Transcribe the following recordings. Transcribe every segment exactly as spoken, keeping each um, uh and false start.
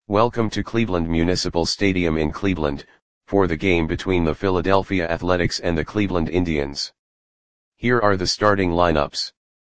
Welcome to Cleveland Municipal Stadium in Cleveland, for the game between the Philadelphia Athletics and the Cleveland Indians. Here are the starting lineups.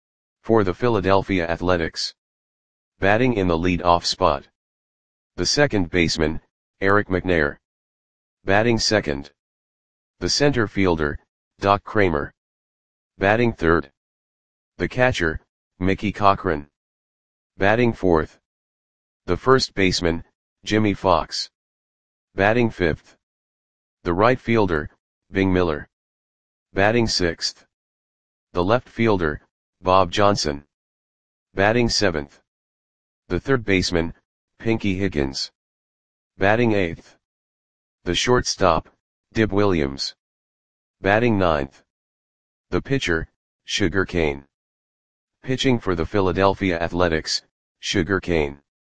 For the Philadelphia Athletics. Batting in the lead-off spot. The second baseman, Eric McNair. Batting second. The center fielder, Doc Cramer. Batting third. The catcher, Mickey Cochrane. Batting fourth. The first baseman, Jimmie Foxx. Batting fifth. The right fielder, Bing Miller. Batting sixth. The left fielder, Bob Johnson. Batting seventh. The third baseman, Pinky Higgins. Batting eighth. The shortstop, Dib Williams. Batting ninth. The pitcher, Sugar Kane. Pitching for the Philadelphia Athletics, Sugar Kane.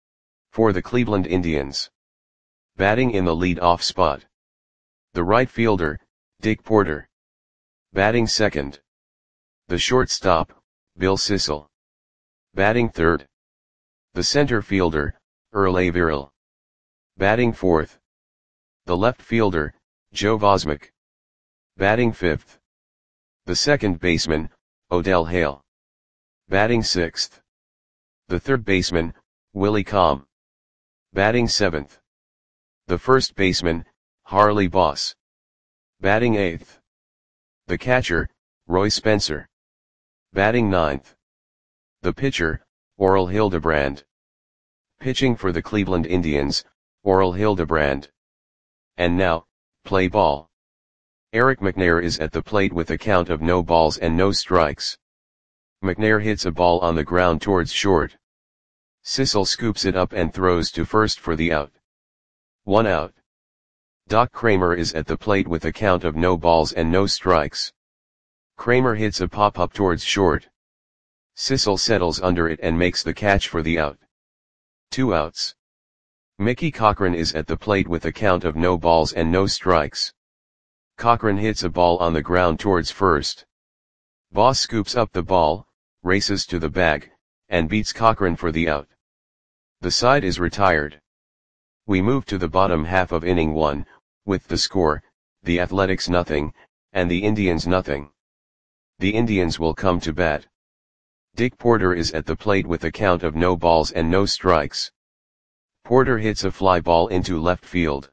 For the Cleveland Indians. Batting in the lead-off spot. The right fielder, Dick Porter. Batting second. The shortstop, Bill Sissel. Batting third. The center fielder, Earl Averill. Batting fourth. The left fielder, Joe Vosmick. Batting fifth. The second baseman, Odell Hale. Batting sixth. The third baseman, Willie Comm. Batting seventh. The first baseman, Harley Boss. Batting eighth. The catcher, Roy Spencer. Batting ninth. The pitcher, Orel Hildebrand. Pitching for the Cleveland Indians, Orel Hildebrand. And now, play ball. Eric McNair is at the plate with a count of no balls and no strikes. McNair hits a ball on the ground towards short. Sissel scoops it up and throws to first for the out. One out. Doc Cramer is at the plate with a count of no balls and no strikes. Cramer hits a pop-up towards short. Sissel settles under it and makes the catch for the out. Two outs. Mickey Cochrane is at the plate with a count of no balls and no strikes. Cochrane hits a ball on the ground towards first. Boss scoops up the ball, races to the bag, and beats Cochrane for the out. The side is retired. We move to the bottom half of inning one, with the score, the Athletics nothing, and the Indians nothing. The Indians will come to bat. Dick Porter is at the plate with a count of no balls and no strikes. Porter hits a fly ball into left field.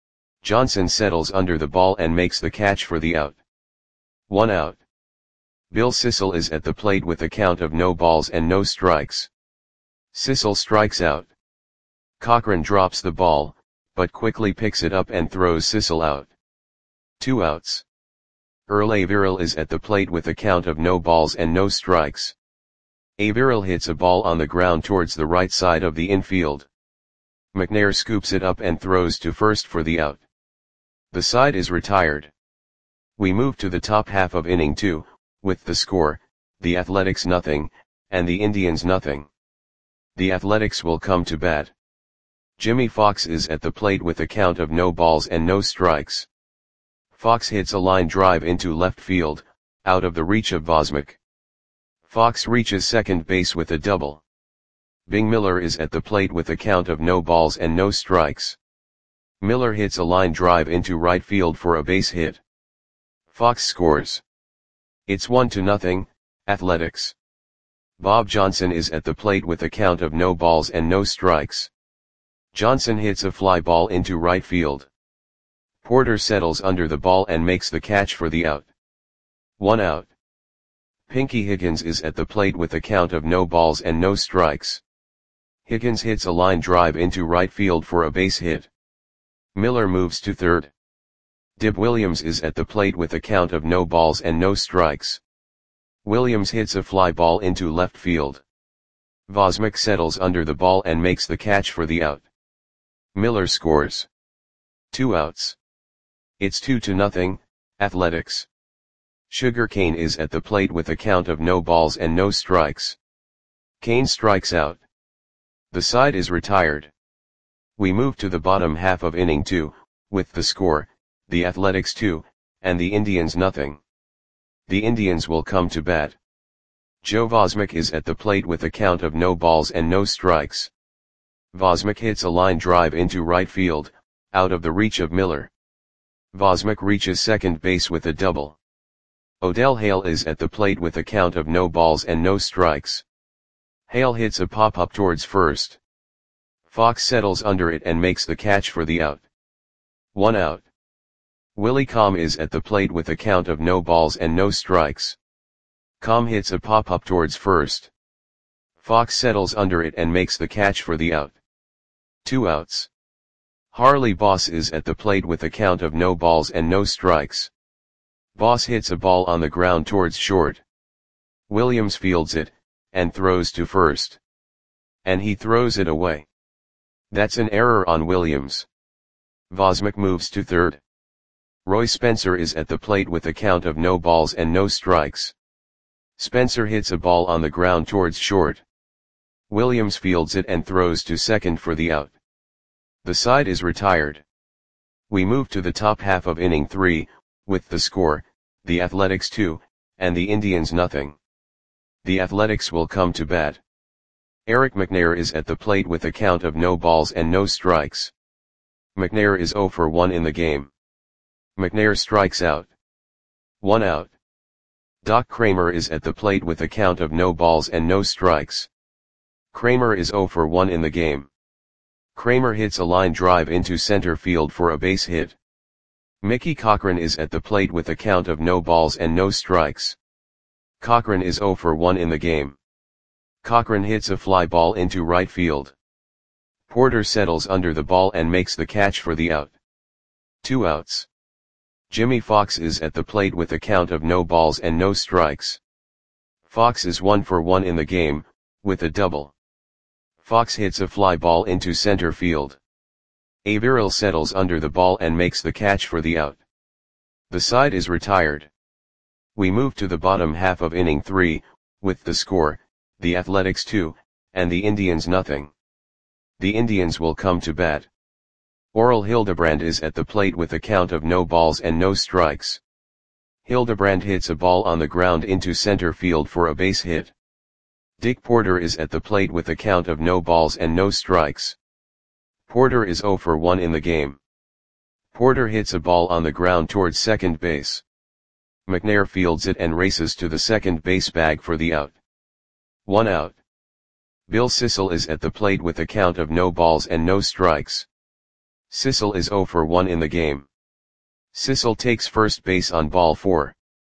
Johnson settles under the ball and makes the catch for the out. One out. Bill Sissel is at the plate with a count of no balls and no strikes. Sissel strikes out. Cochrane drops the ball, but quickly picks it up and throws Sissel out. Two outs. Earl Averill is at the plate with a count of no balls and no strikes. Averill hits a ball on the ground towards the right side of the infield. McNair scoops it up and throws to first for the out. The side is retired. We move to the top half of inning two, with the score, the Athletics nothing, and the Indians nothing. The Athletics will come to bat. Jimmie Foxx is at the plate with a count of no balls and no strikes. Foxx hits a line drive into left field, out of the reach of Vosmick. Foxx reaches second base with a double. Bing Miller is at the plate with a count of no balls and no strikes. Miller hits a line drive into right field for a base hit. Foxx scores. It's one to nothing, Athletics. Bob Johnson is at the plate with a count of no balls and no strikes. Johnson hits a fly ball into right field. Porter settles under the ball and makes the catch for the out. One out. Pinky Higgins is at the plate with a count of no balls and no strikes. Higgins hits a line drive into right field for a base hit. Miller moves to third. Dib Williams is at the plate with a count of no balls and no strikes. Williams hits a fly ball into left field. Vosmick settles under the ball and makes the catch for the out. Miller scores. Two outs. It's two to nothing, Athletics. Sugar Kane is at the plate with a count of no balls and no strikes. Kane strikes out. The side is retired. We move to the bottom half of inning two, with the score, the Athletics two, and the Indians nothing. The Indians will come to bat. Joe Vosmick is at the plate with a count of no balls and no strikes. Vosmik hits a line drive into right field, out of the reach of Miller. Vosmik reaches second base with a double. Odell Hale is at the plate with a count of no balls and no strikes. Hale hits a pop-up towards first. Fox settles under it and makes the catch for the out. One out. Willie Com is at the plate with a count of no balls and no strikes. Com hits a pop-up towards first. Fox settles under it and makes the catch for the out. Two outs. Harley Boss is at the plate with a count of no balls and no strikes. Boss hits a ball on the ground towards short. Williams fields it, and throws to first. And he throws it away. That's an error on Williams. Vosmik moves to third. Roy Spencer is at the plate with a count of no balls and no strikes. Spencer hits a ball on the ground towards short. Williams fields it and throws to second for the out. The side is retired. We move to the top half of inning three, with the score, the Athletics two, and the Indians nothing. The Athletics will come to bat. Eric McNair is at the plate with a count of no balls and no strikes. McNair is zero for one in the game. McNair strikes out. One out. Doc Kramer is at the plate with a count of no balls and no strikes. Kramer is zero for one in the game. Kramer hits a line drive into center field for a base hit. Mickey Cochran is at the plate with a count of no balls and no strikes. Cochran is zero for one in the game. Cochran hits a fly ball into right field. Porter settles under the ball and makes the catch for the out. Two outs. Jimmy Fox is at the plate with a count of no balls and no strikes. Fox is one for one in the game, with a double. Fox hits a fly ball into center field. Averill settles under the ball and makes the catch for the out. The side is retired. We move to the bottom half of inning three, with the score, the Athletics two, and the Indians nothing. The Indians will come to bat. Oral Hildebrand is at the plate with a count of no balls and no strikes. Hildebrand hits a ball on the ground into center field for a base hit. Dick Porter is at the plate with a count of no balls and no strikes. Porter is zero for one in the game. Porter hits a ball on the ground towards second base. McNair fields it and races to the second base bag for the out. One out. Bill Sissel is at the plate with a count of no balls and no strikes. Sissel is zero for one in the game. Sissel takes first base on ball four.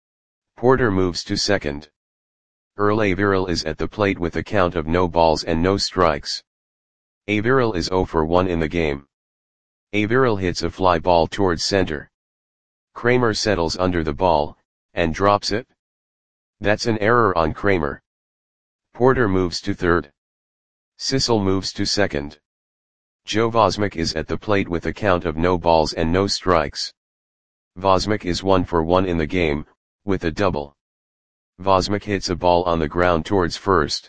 Porter moves to second. Earl Averill is at the plate with a count of no balls and no strikes. Averill is zero for one in the game. Averill hits a fly ball towards center. Kramer settles under the ball, and drops it. That's an error on Kramer. Porter moves to third. Sissel moves to second. Joe Vosmik is at the plate with a count of no balls and no strikes. Vosmik is one for one in the game, with a double. Vosmik hits a ball on the ground towards first.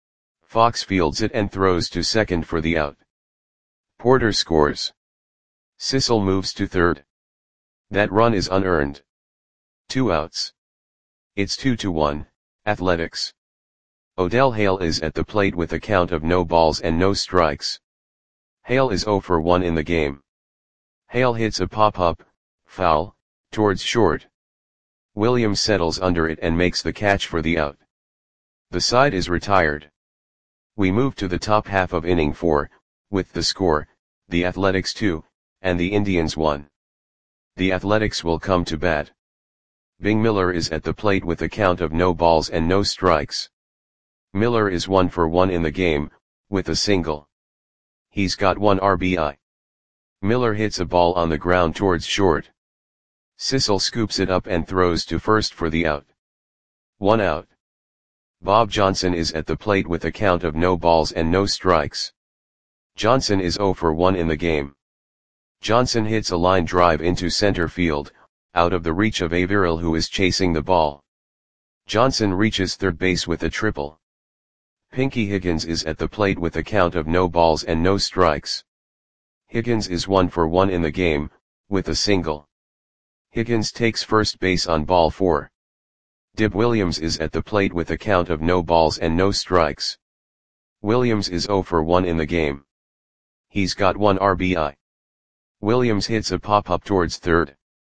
Fox fields it and throws to second for the out. Porter scores. Sissel moves to third. That run is unearned. Two outs. It's two to one, Athletics. Odell Hale is at the plate with a count of no balls and no strikes. Hale is zero for one in the game. Hale hits a pop-up, foul, towards short. Williams settles under it and makes the catch for the out. The side is retired. We move to the top half of inning four, with the score, the Athletics two, and the Indians one. The Athletics will come to bat. Bing Miller is at the plate with a count of no balls and no strikes. Miller is one for one in the game, with a single. He's got one R B I. Miller hits a ball on the ground towards short. Sissel scoops it up and throws to first for the out. One out. Bob Johnson is at the plate with a count of no balls and no strikes. Johnson is zero for one in the game. Johnson hits a line drive into center field, out of the reach of Averill who is chasing the ball. Johnson reaches third base with a triple. Pinky Higgins is at the plate with a count of no balls and no strikes. Higgins is one for one in the game, with a single. Higgins takes first base on ball four. Dib Williams is at the plate with a count of no balls and no strikes. Williams is zero for one in the game. He's got one R B I. Williams hits a pop-up towards third.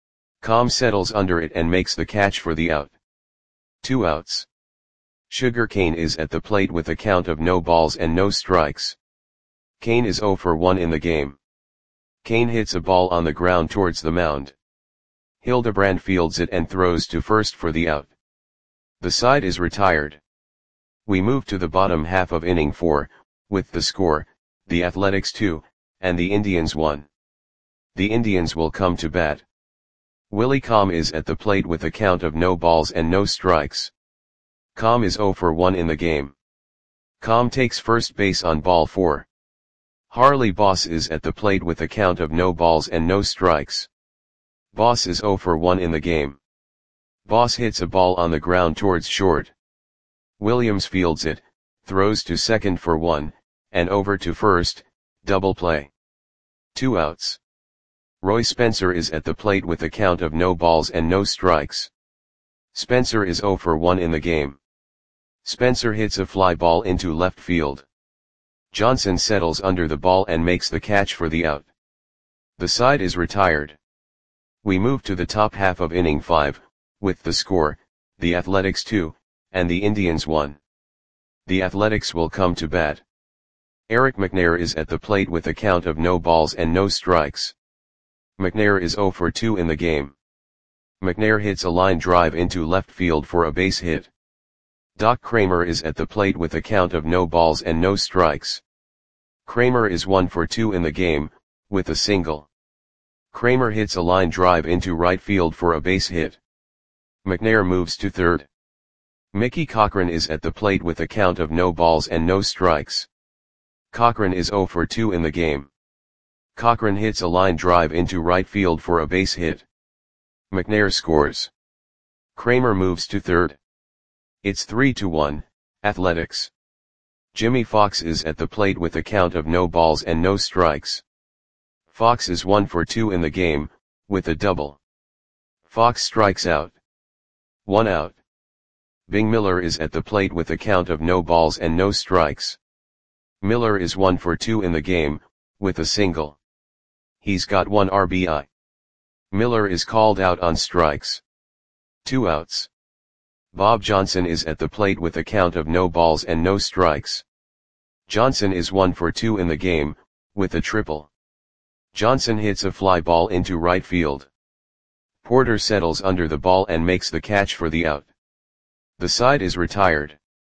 Com settles under it and makes the catch for the out. Two outs. Sugar Cane is at the plate with a count of no balls and no strikes. Cane is zero for one in the game. Cane hits a ball on the ground towards the mound. Hildebrand fields it and throws to first for the out. The side is retired. We move to the bottom half of inning four, with the score, the Athletics two, and the Indians one. The Indians will come to bat. Willie Com is at the plate with a count of no balls and no strikes. Com is zero for one in the game. Com takes first base on ball four. Harley Boss is at the plate with a count of no balls and no strikes. Boss is zero for one in the game. Boss hits a ball on the ground towards short. Williams fields it, throws to second for one, and over to first, double play. Two outs. Roy Spencer is at the plate with a count of no balls and no strikes. Spencer is zero for one in the game. Spencer hits a fly ball into left field. Johnson settles under the ball and makes the catch for the out. The side is retired. We move to the top half of inning five, with the score, the Athletics two, and the Indians one. The Athletics will come to bat. Eric McNair is at the plate with a count of no balls and no strikes. McNair is zero for two in the game. McNair hits a line drive into left field for a base hit. Doc Kramer is at the plate with a count of no balls and no strikes. Kramer is one for two in the game, with a single. Kramer hits a line drive into right field for a base hit. McNair moves to third. Mickey Cochran is at the plate with a count of no balls and no strikes. Cochran is zero for two in the game. Cochran hits a line drive into right field for a base hit. McNair scores. Kramer moves to third. It's three to one, Athletics. Jimmy Fox is at the plate with a count of no balls and no strikes. Fox is one for two in the game, with a double. Fox strikes out. One out. Bing Miller is at the plate with a count of no balls and no strikes. Miller is one for two in the game, with a single. He's got one R B I. Miller is called out on strikes. Two outs. Bob Johnson is at the plate with a count of no balls and no strikes. Johnson is one for two in the game, with a triple. Johnson hits a fly ball into right field. Porter settles under the ball and makes the catch for the out. The side is retired.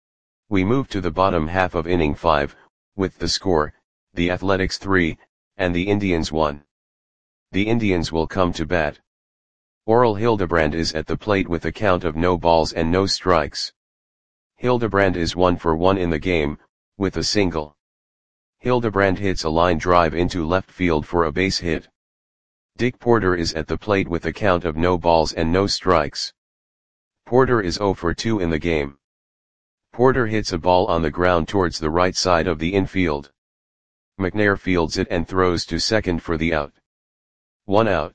We move to the bottom half of inning five, with the score, the Athletics three, and the Indians one. The Indians will come to bat. Oral Hildebrand is at the plate with a count of no balls and no strikes. Hildebrand is one for one in the game, with a single. Hildebrand hits a line drive into left field for a base hit. Dick Porter is at the plate with a count of no balls and no strikes. Porter is zero for two in the game. Porter hits a ball on the ground towards the right side of the infield. McNair fields it and throws to second for the out. One out.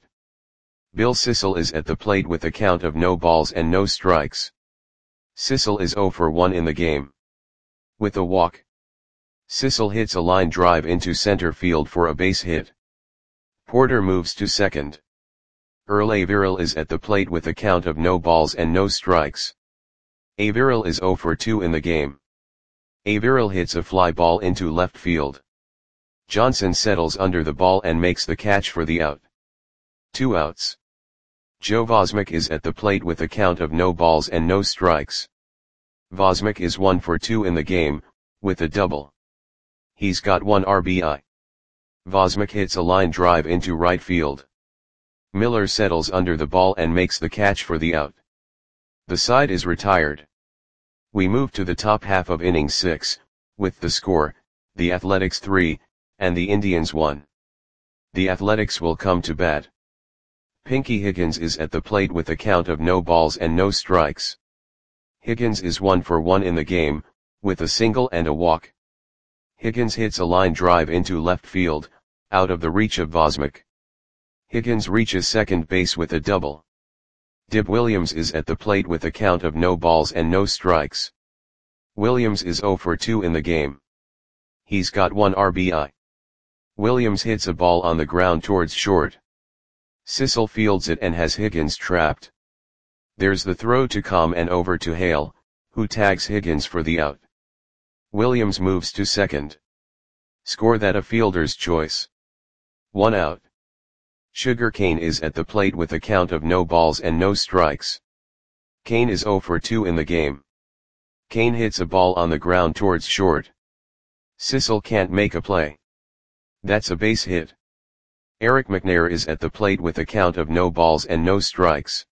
Bill Sissel is at the plate with a count of no balls and no strikes. Sissel is zero for one in the game. With a walk. Sissel hits a line drive into center field for a base hit. Porter moves to second. Earl Averill is at the plate with a count of no balls and no strikes. Averill is zero for two in the game. Averill hits a fly ball into left field. Johnson settles under the ball and makes the catch for the out. Two outs. Joe Vosmick is at the plate with a count of no balls and no strikes. Vosmick is one for two in the game, with a double. He's got one R B I. Vosmick hits a line drive into right field. Miller settles under the ball and makes the catch for the out. The side is retired. We move to the top half of inning six, with the score, the Athletics three, and the Indians one. The Athletics will come to bat. Pinky Higgins is at the plate with a count of no balls and no strikes. Higgins is one for one in the game, with a single and a walk. Higgins hits a line drive into left field, out of the reach of Vosmick. Higgins reaches second base with a double. Dib Williams is at the plate with a count of no balls and no strikes. Williams is zero for two in the game. He's got one R B I. Williams hits a ball on the ground towards short. Sissel fields it and has Higgins trapped. There's the throw to Com and over to Hale, who tags Higgins for the out. Williams moves to second. Score that a fielder's choice. One out. Sugar Cane is at the plate with a count of no balls and no strikes. Cane is zero for two in the game. Cane hits a ball on the ground towards short. Sissel can't make a play. That's a base hit. Eric McNair is at the plate with a count of no balls and no strikes.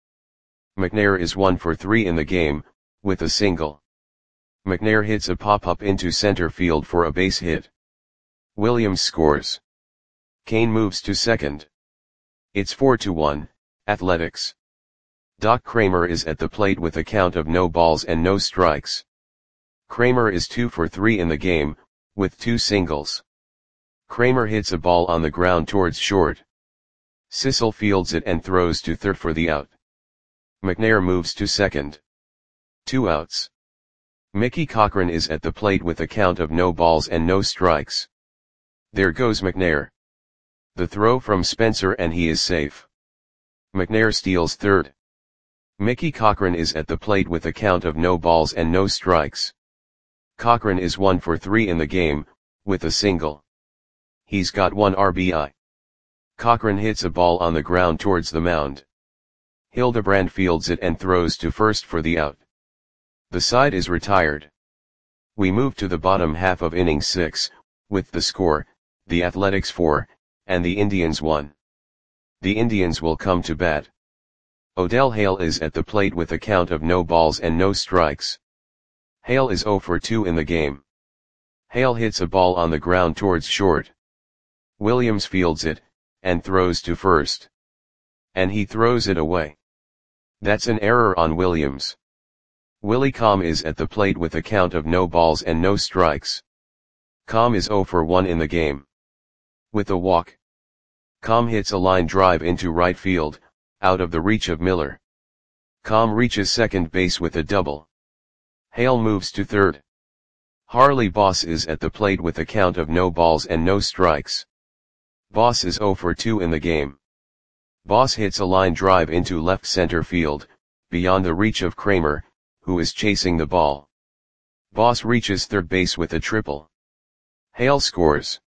McNair is one for three in the game, with a single. McNair hits a pop-up into center field for a base hit. Williams scores. Cane moves to second. It's four to one, Athletics. Doc Kramer is at the plate with a count of no balls and no strikes. Kramer is two for three in the game, with two singles. Kramer hits a ball on the ground towards short. Sissel fields it and throws to third for the out. McNair moves to second. Two outs. Mickey Cochran is at the plate with a count of no balls and no strikes. There goes McNair. The throw from Spencer and he is safe. McNair steals third. Mickey Cochran is at the plate with a count of no balls and no strikes. Cochran is one for three in the game, with a single. He's got one R B I. Cochran hits a ball on the ground towards the mound. Hildebrand fields it and throws to first for the out. The side is retired. We move to the bottom half of inning six, with the score, the Athletics four, and the Indians one. The Indians will come to bat. Odell Hale is at the plate with a count of no balls and no strikes. Hale is zero for two in the game. Hale hits a ball on the ground towards short. Williams fields it, and throws to first. And he throws it away. That's an error on Williams. Willie Com is at the plate with a count of no balls and no strikes. Com is zero for one in the game. With a walk. Com hits a line drive into right field, out of the reach of Miller. Com reaches second base with a double. Hale moves to third. Harley Boss is at the plate with a count of no balls and no strikes. Boss is zero for two in the game. Boss hits a line drive into left center field, beyond the reach of Kramer, who is chasing the ball. Boss reaches third base with a triple. Hale scores.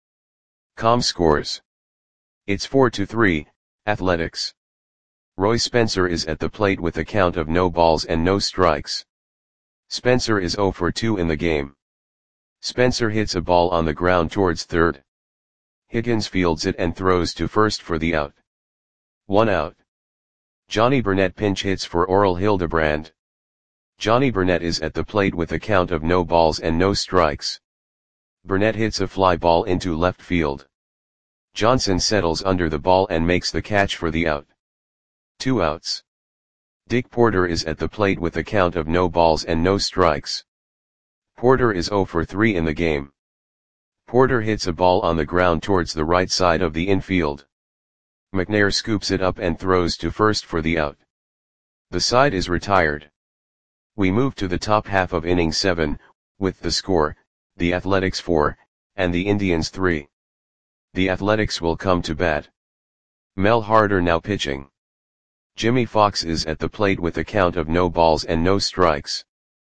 Com scores. It's four to three, Athletics. Roy Spencer is at the plate with a count of no balls and no strikes. Spencer is zero for two in the game. Spencer hits a ball on the ground towards third. Higgins fields it and throws to first for the out. One out. Johnny Burnett pinch hits for Oral Hildebrand. Johnny Burnett is at the plate with a count of no balls and no strikes. Burnett hits a fly ball into left field. Johnson settles under the ball and makes the catch for the out. Two outs. Dick Porter is at the plate with a count of no balls and no strikes. Porter is zero for three in the game. Porter hits a ball on the ground towards the right side of the infield. McNair scoops it up and throws to first for the out. The side is retired. We move to the top half of inning seven, with the score, the Athletics four, and the Indians three. The Athletics will come to bat. Mel Harder now pitching. Jimmy Fox is at the plate with a count of no balls and no strikes.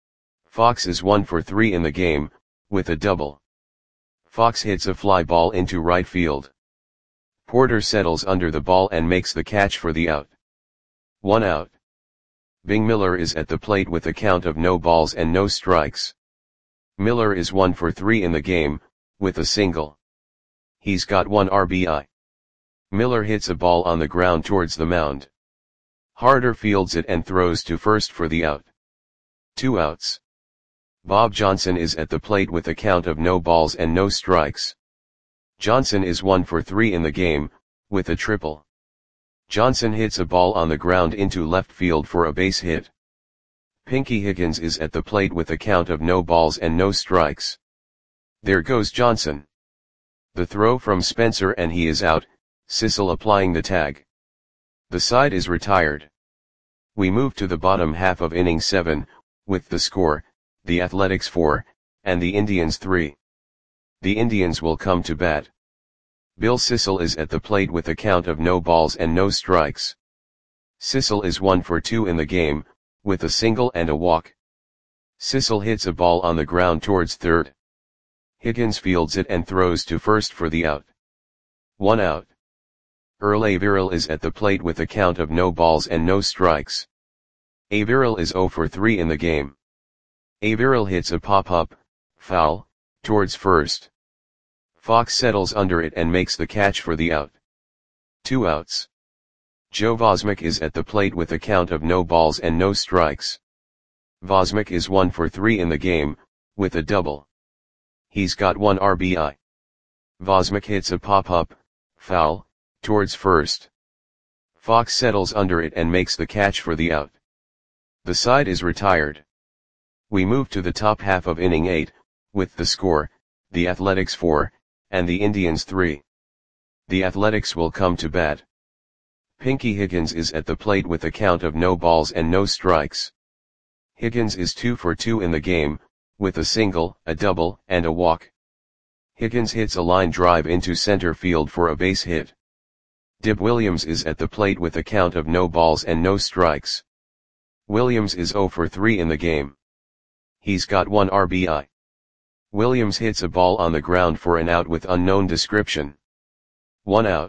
Fox is one for three in the game, with a double. Fox hits a fly ball into right field. Porter settles under the ball and makes the catch for the out. One out. Bing Miller is at the plate with a count of no balls and no strikes. Miller is one for three in the game, with a single. He's got one R B I. Miller hits a ball on the ground towards the mound. Harder fields it and throws to first for the out. Two outs. Bob Johnson is at the plate with a count of no balls and no strikes. Johnson is one for three in the game, with a triple. Johnson hits a ball on the ground into left field for a base hit. Pinky Higgins is at the plate with a count of no balls and no strikes. There goes Johnson. The throw from Spencer and he is out, Sissel applying the tag. The side is retired. We move to the bottom half of inning seven, with the score, the Athletics four, and the Indians three. The Indians will come to bat. Bill Sissel is at the plate with a count of no balls and no strikes. Sissel is one for two in the game, with a single and a walk. Sissel hits a ball on the ground towards third. Higgins fields it and throws to first for the out. One out. Earl Averill is at the plate with a count of no balls and no strikes. Averill is zero for three in the game. Averill hits a pop-up, foul, towards first. Fox settles under it and makes the catch for the out. Two outs. Joe Vosmek is at the plate with a count of no balls and no strikes. Vosmek is one for three in the game, with a double. He's got one R B I. Vosmek hits a pop-up, foul, towards first. Fox settles under it and makes the catch for the out. The side is retired. We move to the top half of inning eight, with the score, the Athletics four, and the Indians three. The Athletics will come to bat. Pinky Higgins is at the plate with a count of no balls and no strikes. Higgins is two for two in the game, with a single, a double, and a walk. Higgins hits a line drive into center field for a base hit. Dib Williams is at the plate with a count of no balls and no strikes. Williams is zero for three in the game. He's got one R B I. Williams hits a ball on the ground for an out with unknown description. One out.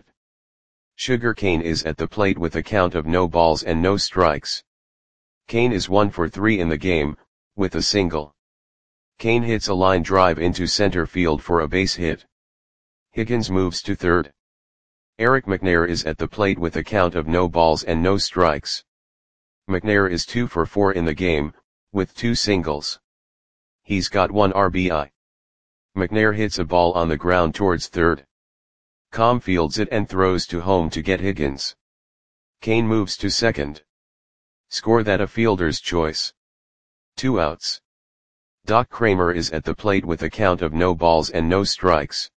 Sugar Kane is at the plate with a count of no balls and no strikes. Kane is one for three in the game, with a single. Kane hits a line drive into center field for a base hit. Higgins moves to third. Eric McNair is at the plate with a count of no balls and no strikes. McNair is two for four in the game, with two singles. He's got one R B I. McNair hits a ball on the ground towards third. Com fields it and throws to home to get Higgins. Kane moves to second. Score that a fielder's choice. Two outs. Doc Kramer is at the plate with a count of no balls and no strikes.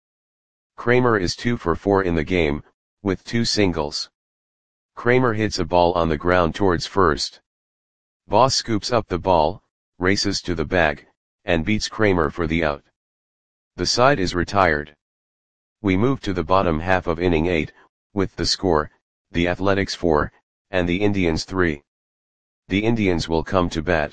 Kramer is two for four in the game, with two singles. Kramer hits a ball on the ground towards first. Boss scoops up the ball, races to the bag, and beats Kramer for the out. The side is retired. We move to the bottom half of inning eight, with the score, the Athletics four, and the Indians three. The Indians will come to bat.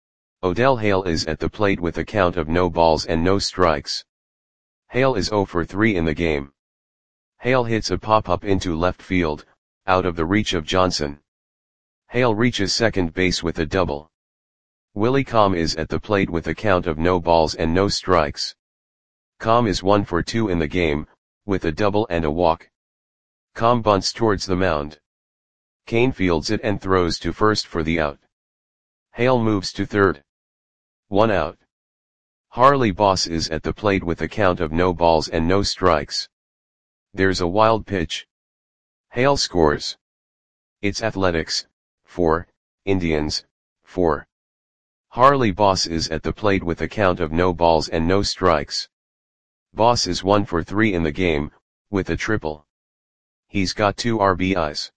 Odell Hale is at the plate with a count of no balls and no strikes. Hale is zero for three in the game. Hale hits a pop-up into left field, out of the reach of Johnson. Hale reaches second base with a double. Willie Com is at the plate with a count of no balls and no strikes. Com is one for two in the game, with a double and a walk. Com bunts towards the mound. Kane fields it and throws to first for the out. Hale moves to third. One out. Harley Boss is at the plate with a count of no balls and no strikes. There's a wild pitch. Hale scores. It's Athletics, four, Indians, four. Harley Boss is at the plate with a count of no balls and no strikes. Boss is one for three in the game, with a triple. He's got two R B Is.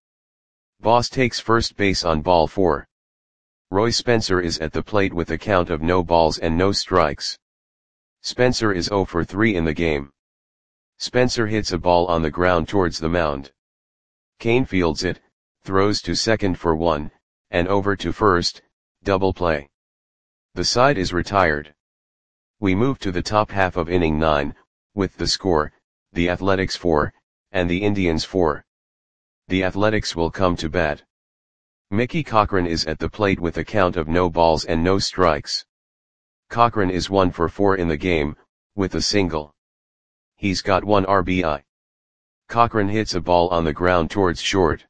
Boss takes first base on ball four. Roy Spencer is at the plate with a count of no balls and no strikes. Spencer is zero for three in the game. Spencer hits a ball on the ground towards the mound. Kane fields it, throws to second for one, and over to first, double play. The side is retired. We move to the top half of inning nine, with the score, the Athletics four, and the Indians four. The Athletics will come to bat. Mickey Cochran is at the plate with a count of no balls and no strikes. Cochran is one for four in the game, with a single. He's got one R B I. Cochran hits a ball on the ground towards short.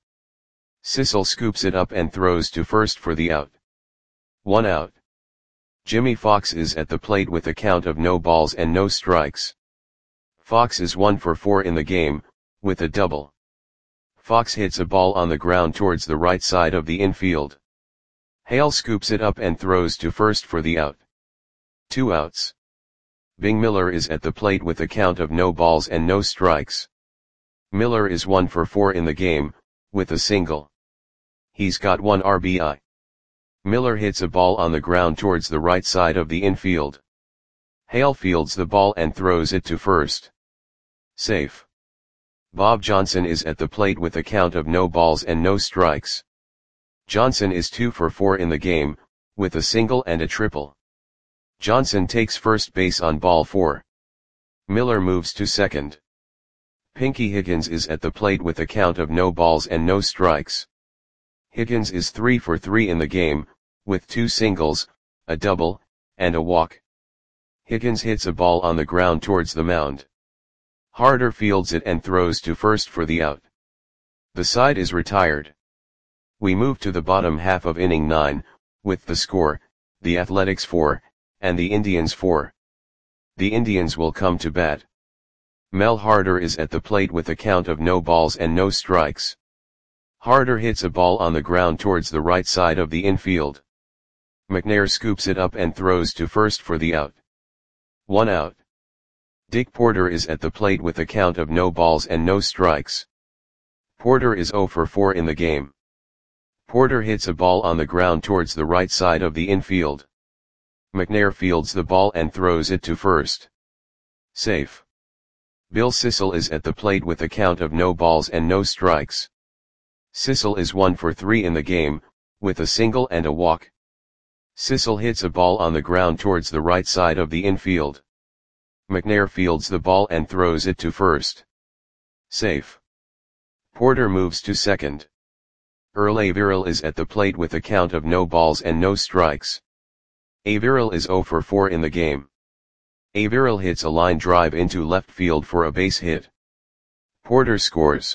Sissel scoops it up and throws to first for the out. One out. Jimmy Fox is at the plate with a count of no balls and no strikes. Fox is one for four in the game, with a double. Fox hits a ball on the ground towards the right side of the infield. Hale scoops it up and throws to first for the out. Two outs. Bing Miller is at the plate with a count of no balls and no strikes. Miller is one for four in the game, with a single. He's got one R B I. Miller hits a ball on the ground towards the right side of the infield. Hale fields the ball and throws it to first. Safe. Bob Johnson is at the plate with a count of no balls and no strikes. Johnson is two for four in the game, with a single and a triple. Johnson takes first base on ball four. Miller moves to second. Pinky Higgins is at the plate with a count of no balls and no strikes. Higgins is three for three in the game, with two singles, a double, and a walk. Higgins hits a ball on the ground towards the mound. Harder fields it and throws to first for the out. The side is retired. We move to the bottom half of inning nine, with the score, the Athletics four, and the Indians four. The Indians will come to bat. Mel Harder is at the plate with a count of no balls and no strikes. Harder hits a ball on the ground towards the right side of the infield. McNair scoops it up and throws to first for the out. One out. Dick Porter is at the plate with a count of no balls and no strikes. Porter is zero for four in the game. Porter hits a ball on the ground towards the right side of the infield. McNair fields the ball and throws it to first. Safe. Bill Sissel is at the plate with a count of no balls and no strikes. Sissel is one for three in the game, with a single and a walk. Sissel hits a ball on the ground towards the right side of the infield. McNair fields the ball and throws it to first. Safe. Porter moves to second. Earl Averill is at the plate with a count of no balls and no strikes. Averill is zero for four in the game. Averill hits a line drive into left field for a base hit. Porter scores.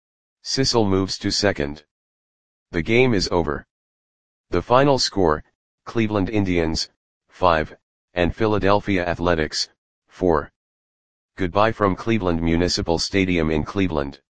Sissel moves to second. The game is over. The final score, Cleveland Indians, five, and Philadelphia Athletics, four. Goodbye from Cleveland Municipal Stadium in Cleveland.